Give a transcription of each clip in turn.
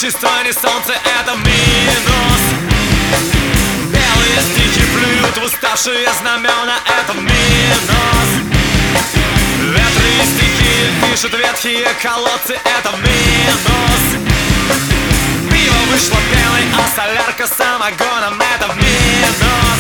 общество, не солнце, это минус. Белые стихи плюют в уставшие знамена, это минус. Ветры и стихи пишут ветхие колодцы, это минус. Пиво вышло пеной, а солярка самогоном, это минус.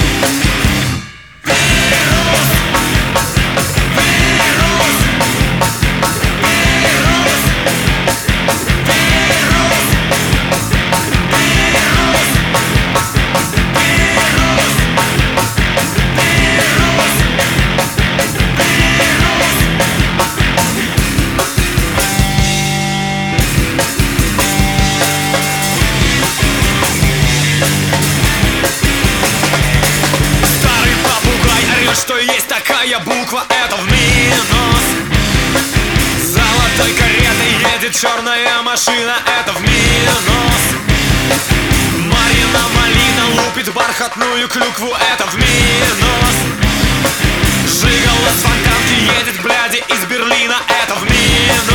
Что есть такая буква, это в минус. Золотой каретой едет черная машина, это в минус. Марина Малина лупит бархатную клюкву, это в минус. Жигало с фонтанки едет к бляде из Берлина, это в минус.